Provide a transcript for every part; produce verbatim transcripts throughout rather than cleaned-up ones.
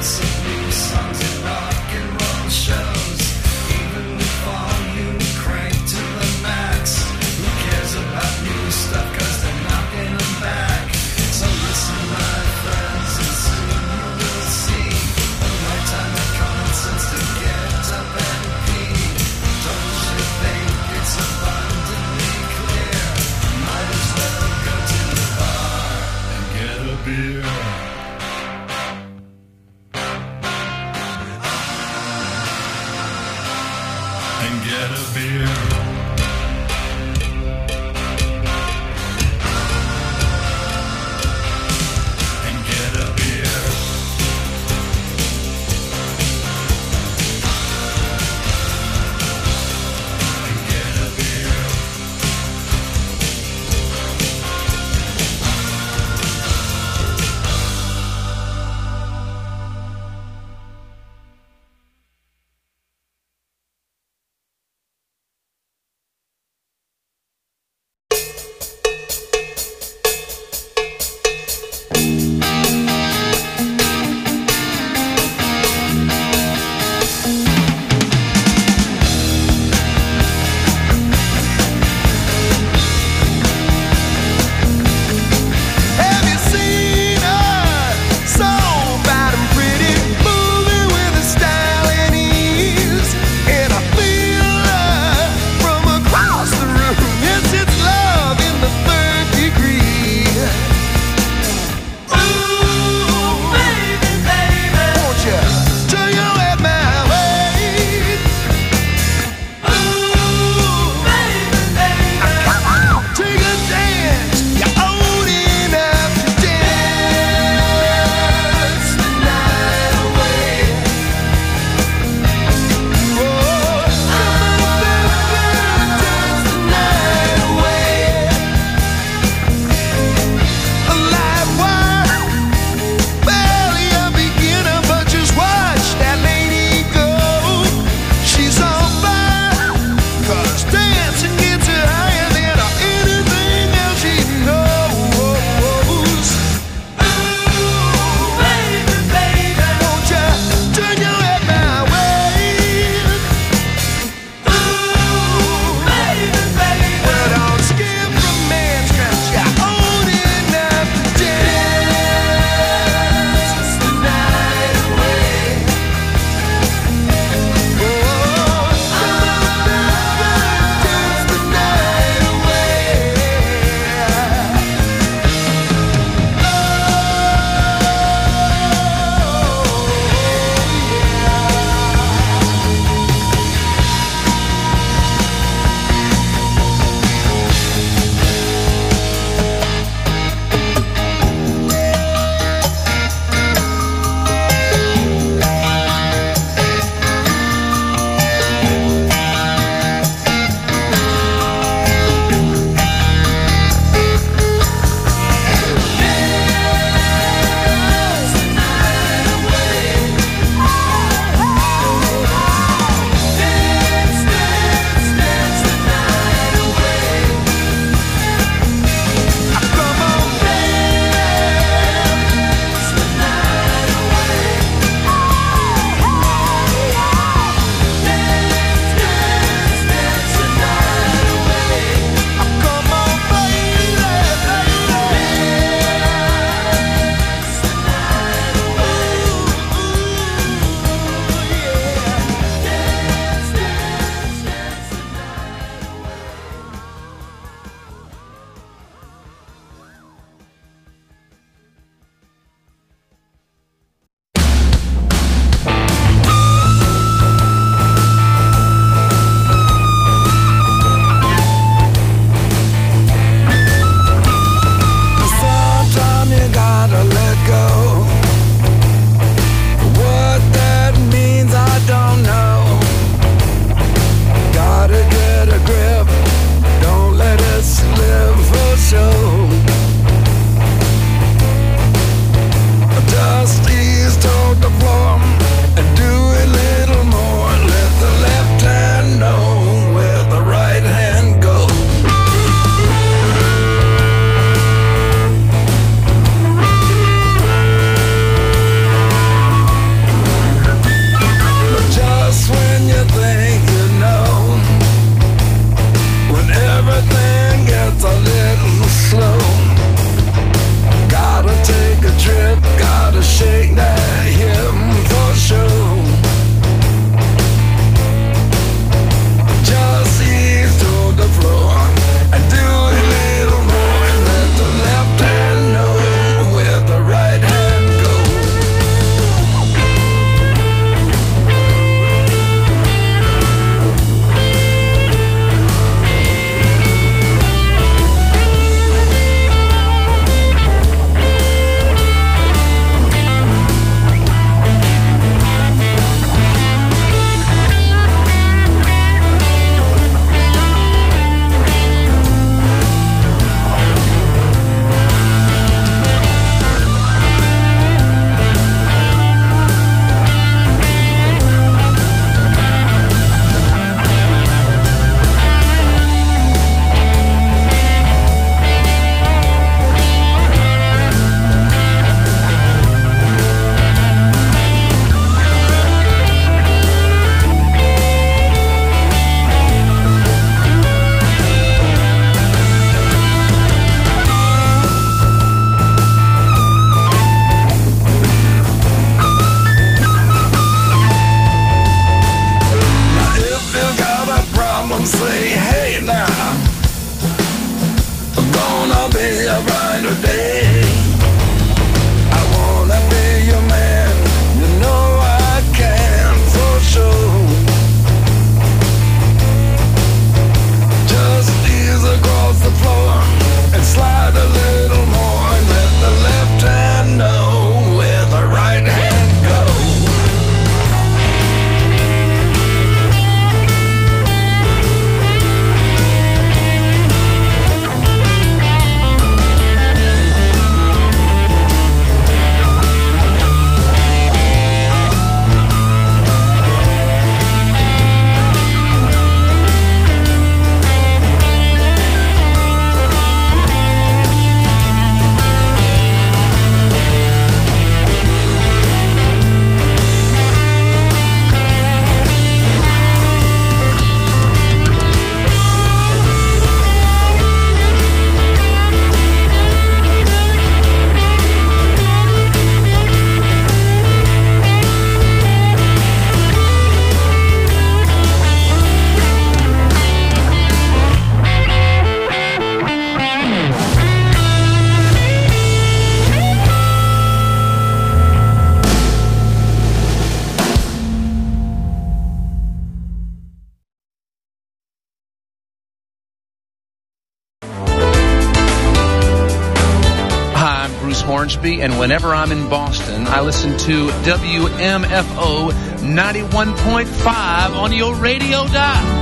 and get a beer. Hornsby, and whenever I'm in Boston, I listen to W M F O ninety-one point five on your radio dial.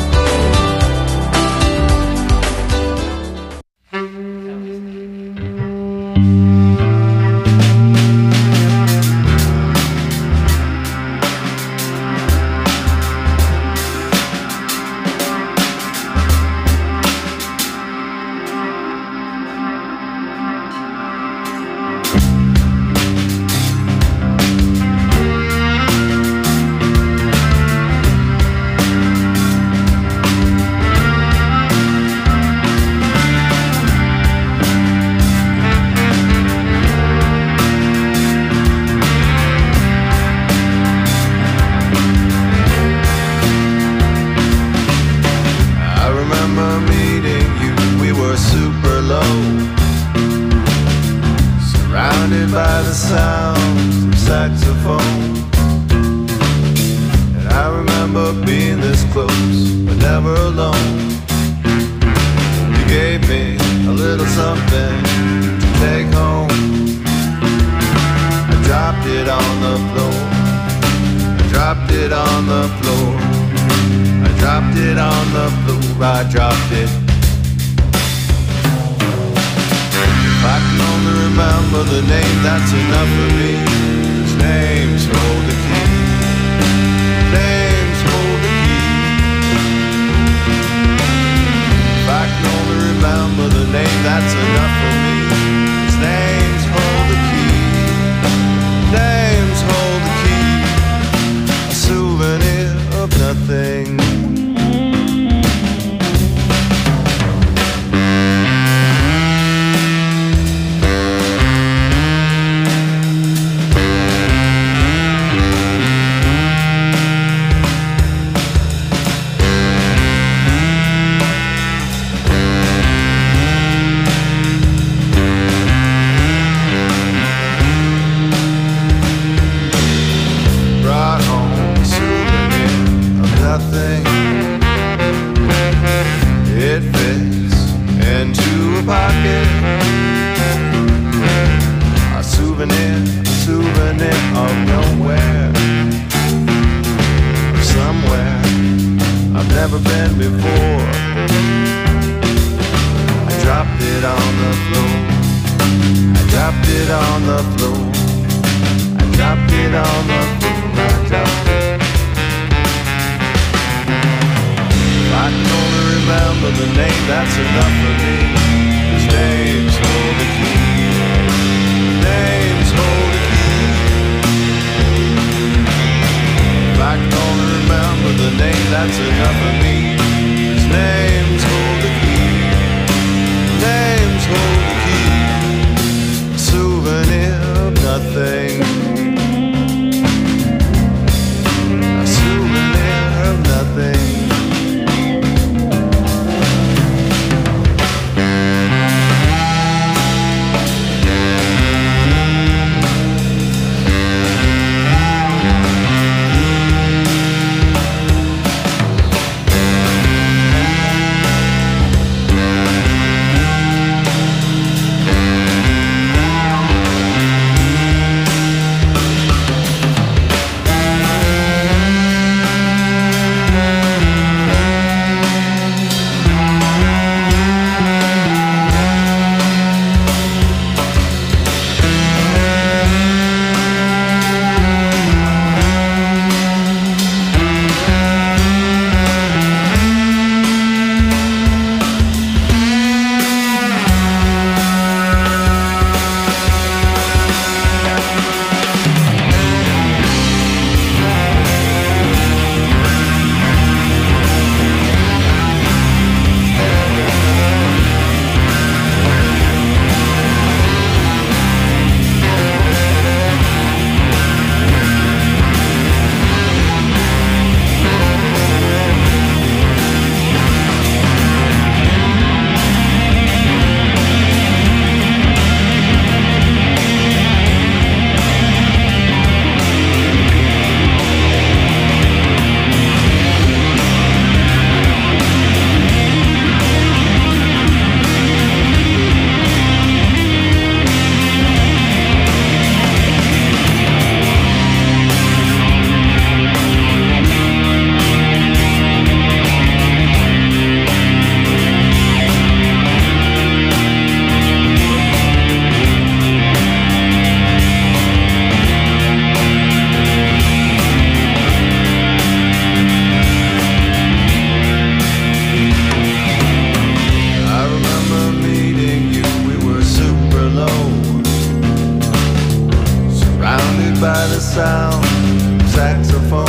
sound saxophone.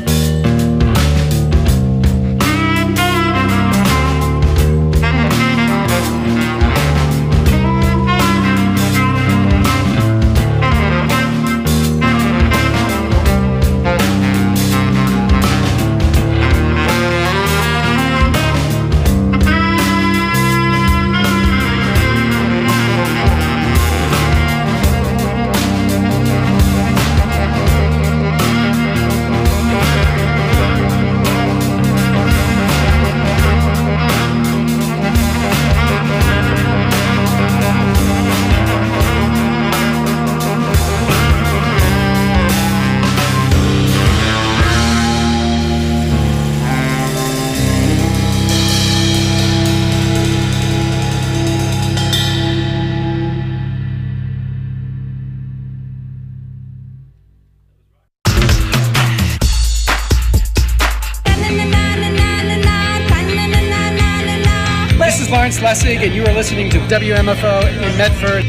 Lawrence Lessig, and you are listening to W M F O in Medford,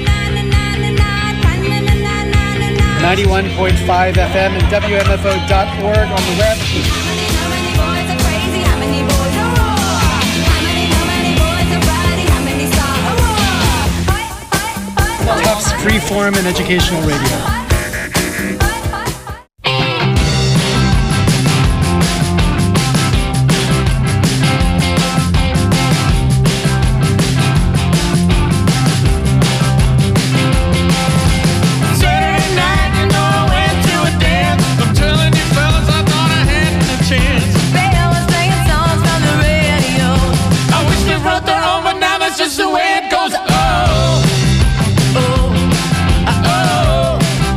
ninety-one point five F M and W M F O dot org on the web. Tufts Freeform and Educational Radio. Just the way it goes. Oh, oh, oh, oh.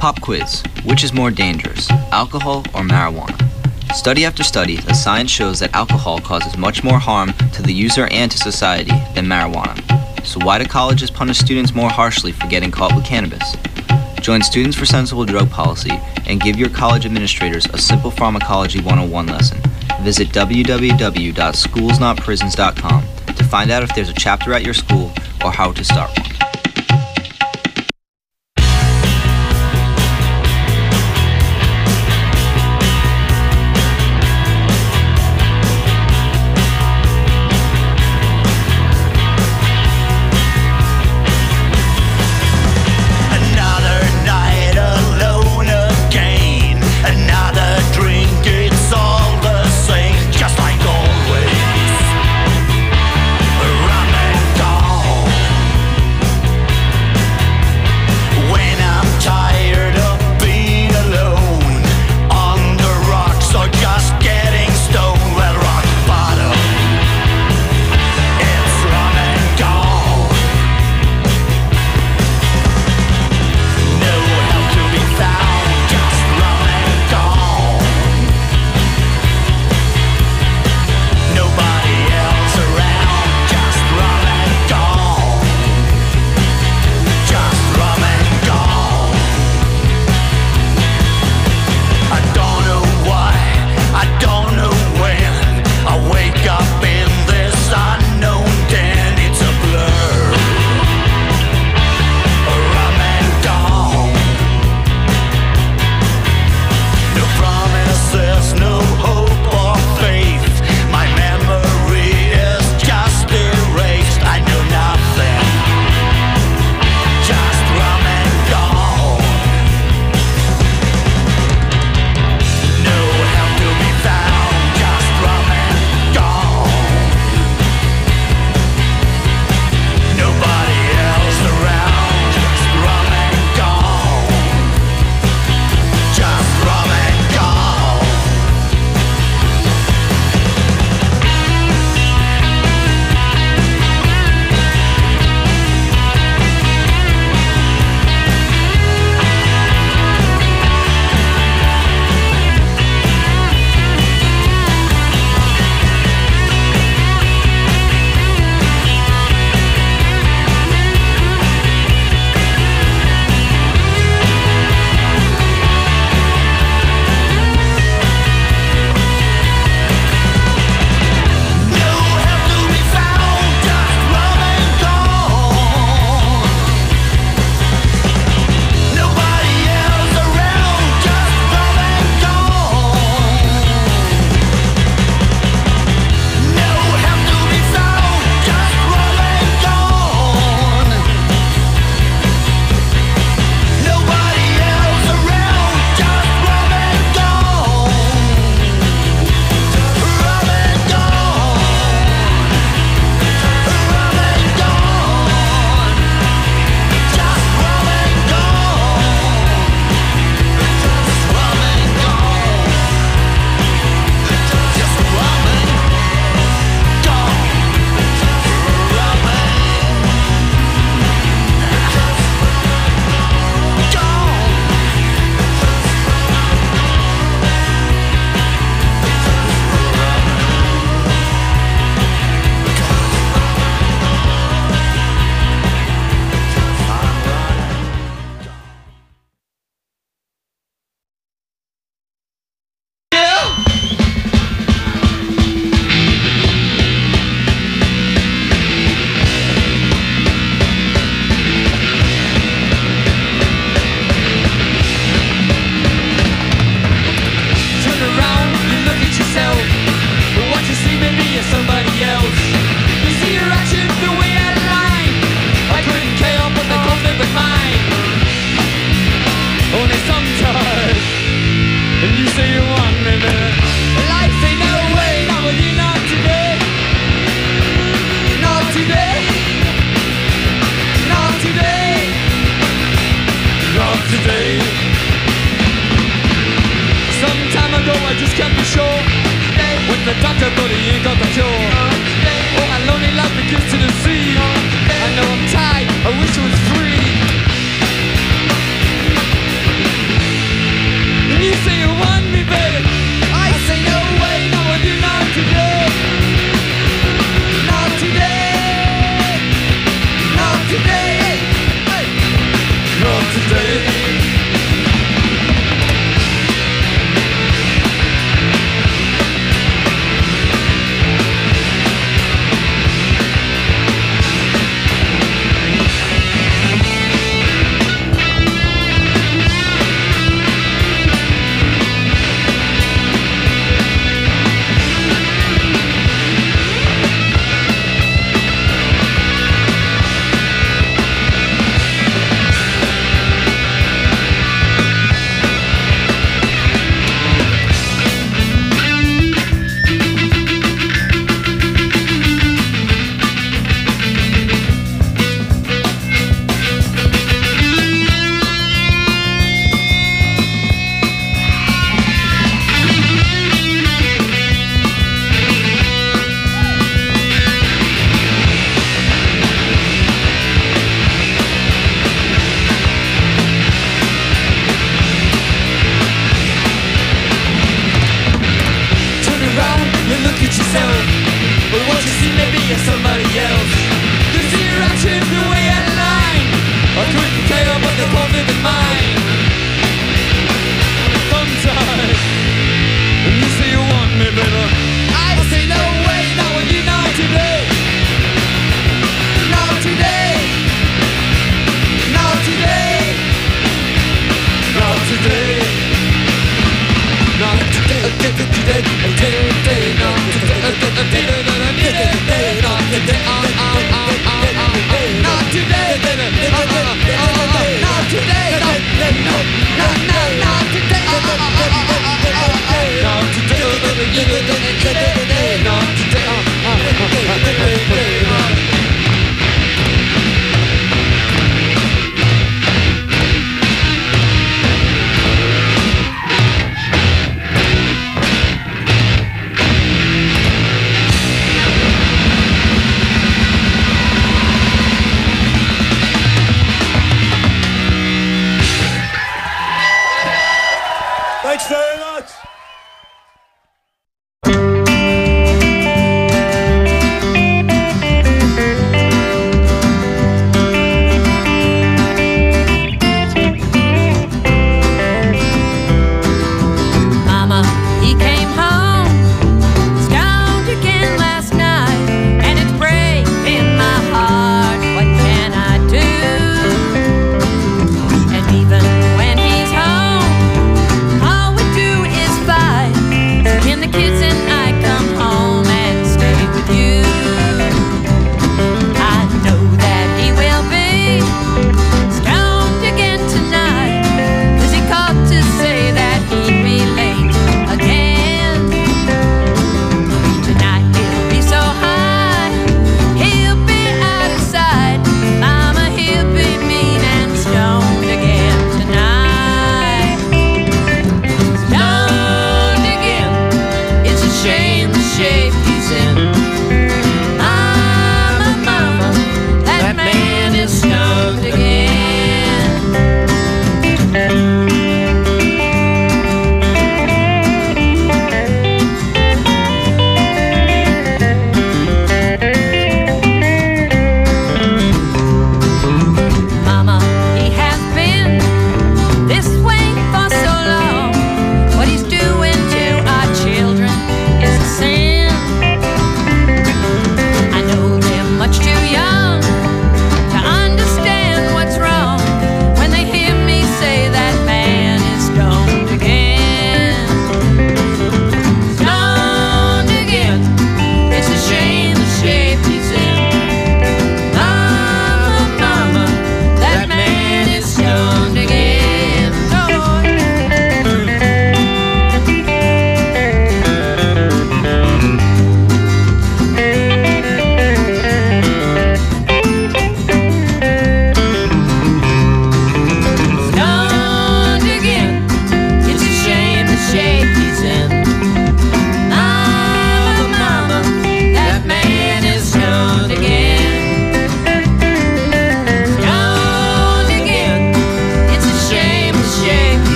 Pop quiz. Which is more dangerous, alcohol or marijuana? Study after study, the science shows that alcohol causes much more harm to the user and to society than marijuana. So why do colleges punish students more harshly for getting caught with cannabis? Join Students for Sensible Drug Policy and give your college administrators a simple pharmacology one oh one lesson. Visit w w w dot schools not prisons dot com to find out if there's a chapter at your school or how to start one.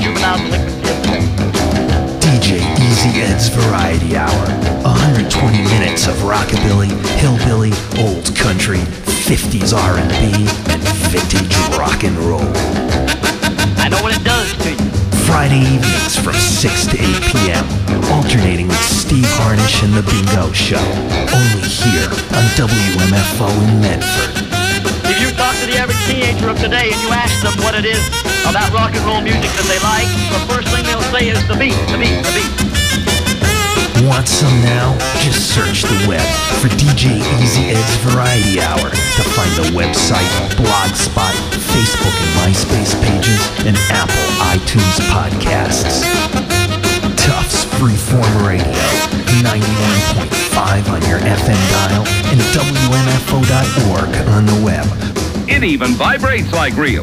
you without the liquid gift. D J Easy Ed's Variety Hour. one hundred twenty minutes of rockabilly, hillbilly, old country, fifties R and B, and vintage rock and roll. I know what it does to you. Friday evenings from six to eight p.m. Alternating with Steve Harnish and The Bingo Show. Only here on W M F O in Medford. If you talk to the average teenager of today and you ask them what it is about rock and roll music that they like, the first thing they'll say is the beat, the beat, the beat. Want some now? Just search the web for D J Easy Ed's Variety Hour to find the website, Blogspot, Facebook and MySpace pages, and Apple iTunes podcasts. Tufts Freeform Radio, ninety-one point five on your F M dial, and W M F O dot org on the web. It even vibrates like real.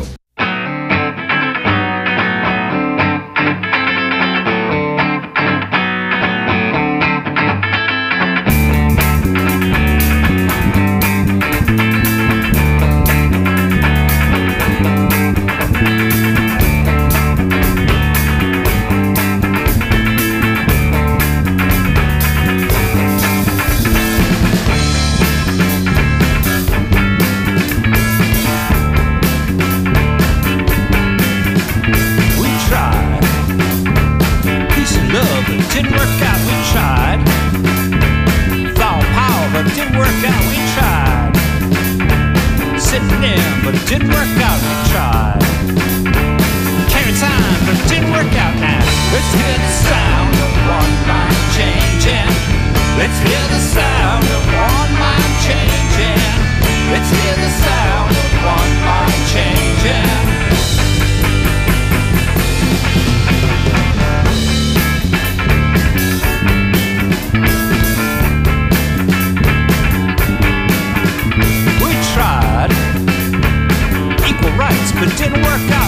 Didn't work out, we tried. Thought power, but didn't work out, we tried. Sitting in, but didn't work out, we tried. Carry time, but didn't work out now. Let's hear the sound of one mind changing. Let's hear the sound of one mind changing. Let's hear the sound of one mind changing. Equal rights, but didn't work out.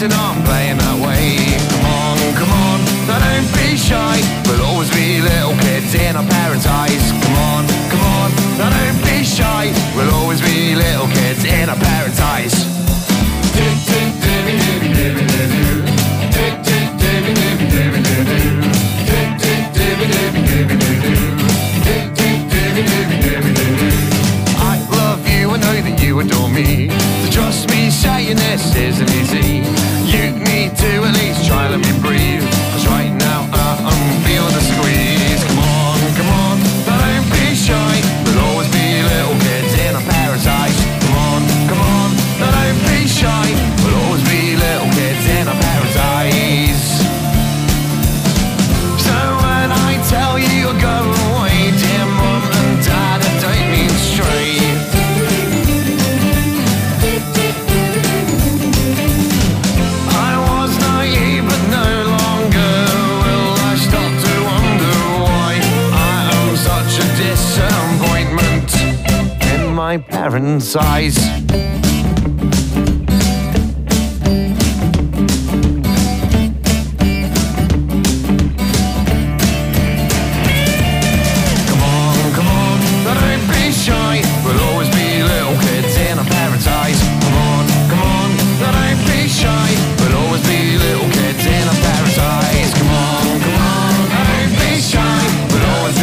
and I'm playing that way. Come on, come on, now don't be shy. We'll always be little kids in our parents' eyes. Come on, come on, now don't be shy. We'll always be little kids in our parents' eyes. I love you, I know that you adore me. So trust me, saying this isn't easy. You need to at least try, let me breathe. Cause right now uh, I'm feeling the squeeze. Come on, come on, don't be shy. We'll always be little kids in our parents' eyes. Come on, come on, don't be shy. We'll always be little kids in our parents' eyes. So when I tell you to go away, dear mum and dad, I don't mean straight. I was naive but no longer will I stop to wonder why I am such a disappointment in my parents' eyes.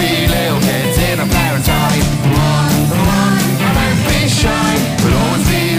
Shy, but always be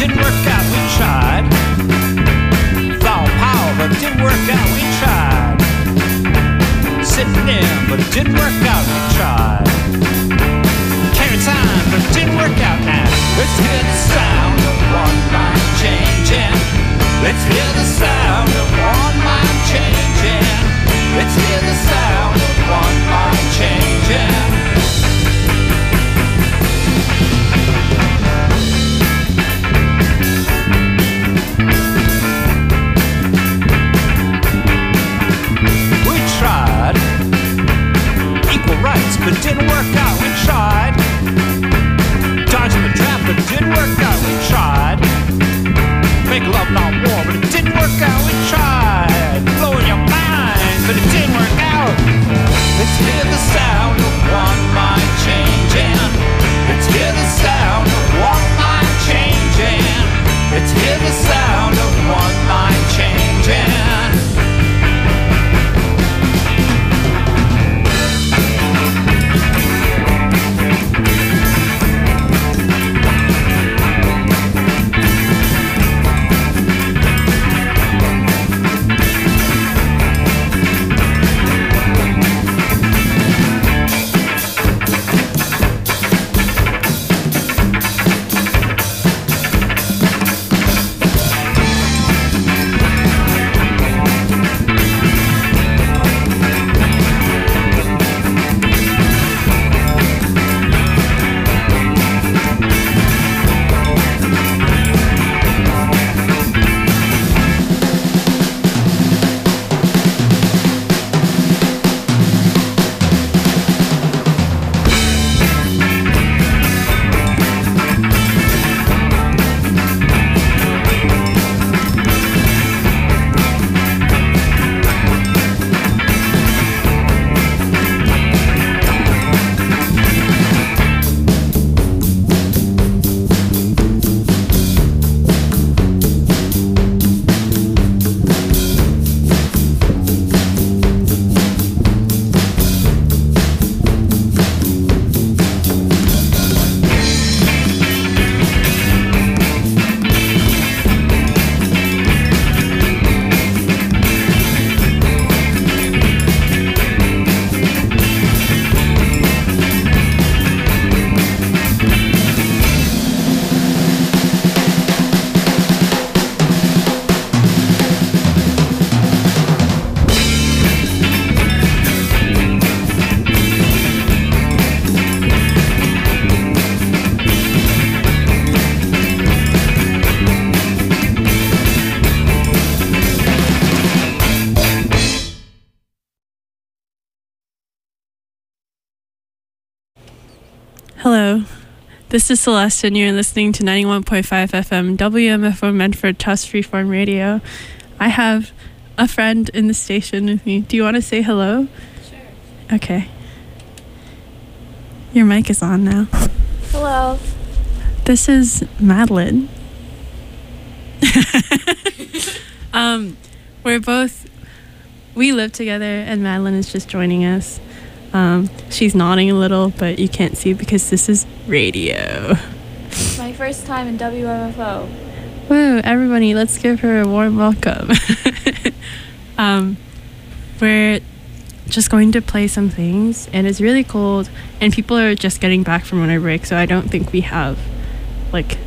didn't work out, we tried. Flower power, but it didn't work out, we tried. Sitting in, but it didn't work out, we tried. Carry time, but it didn't work out now. Let's hear the sound of one mind changing. Let's hear the sound of one mind changing. Let's hear the sound of one mind changing. We tried equal rights, but it didn't work out. We tried dodging the trap, but it didn't work out. We tried make love, not war, but it didn't work out. We tried blowing your mind, but it didn't work out. Let's hear the sound of one mind changing. Let's hear the sound of one mind changing. Let's hear the sound of one mind changing. Hello, this is Celeste and you're listening to ninety-one point five F M W M F O Medford Trust Freeform Radio. I have a friend in the station with me. Do you want to say hello? Sure. Okay. Your mic is on now. Hello. This is Madeline. um, we're both, we live together and Madeline is just joining us. Um, she's nodding a little, but you can't see because this is radio. My first time in W M F O. Woo, everybody, let's give her a warm welcome. um, we're just going to play some things, and it's really cold, and people are just getting back from winter break, so I don't think we have, like,